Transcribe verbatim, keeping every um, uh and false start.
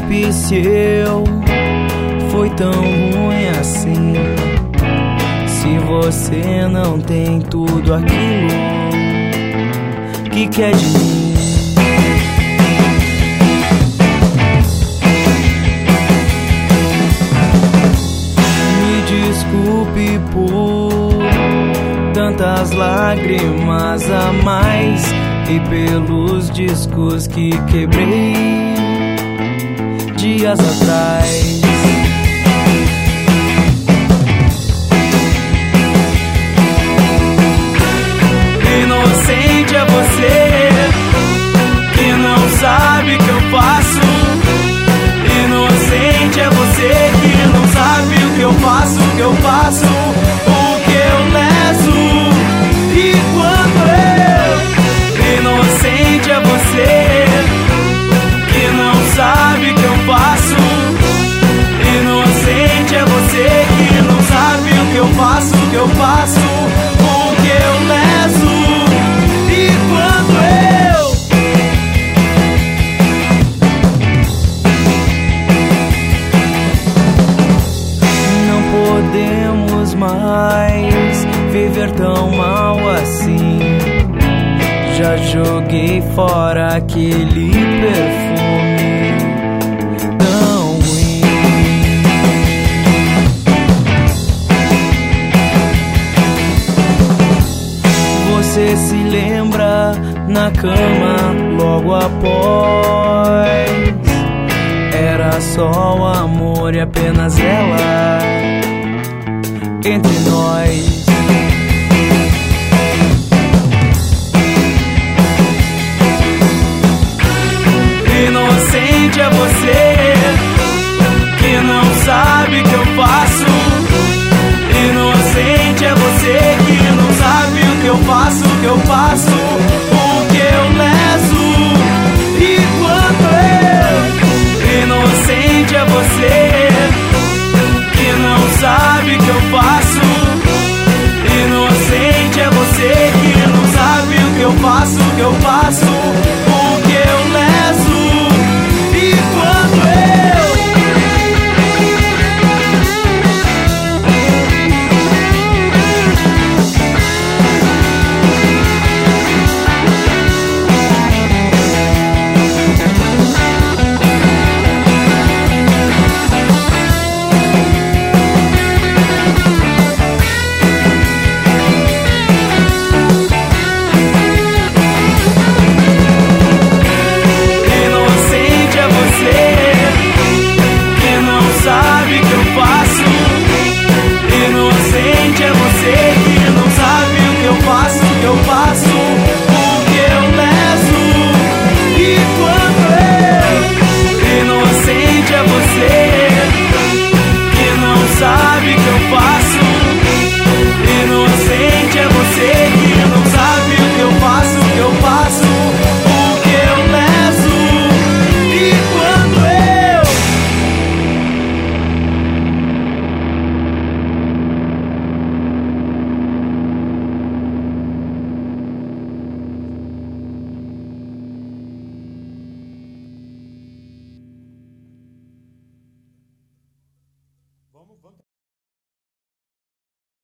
desculpe se eu foi tão ruim assim. Se você não tem tudo aquilo que quer de mim. Me desculpe por tantas lágrimas a mais e pelos discos que quebrei dias atrás. Inocente é você que não sabe o que eu faço. Inocente é você que não sabe o que eu faço, o que eu faço, o que eu leso. E quando eu, inocente é você que não sabe o que eu faço. Inocente é você que não sabe o que eu faço, o que eu faço, o que eu leso. E quando eu, não podemos mais viver tão mal assim. Já joguei fora aquele perfume tão ruim. Você se lembra na cama logo após? Era só o amor e apenas ela entre nós. Inocente é você que não sabe o que eu faço. Inocente é você que não sabe o que eu faço, o que eu faço, o que eu leso. E quando eu, inocente é você que não sabe o que eu faço. Inocente é você que não sabe o que eu faço, o que eu faço, o que eu leso. E quando eu,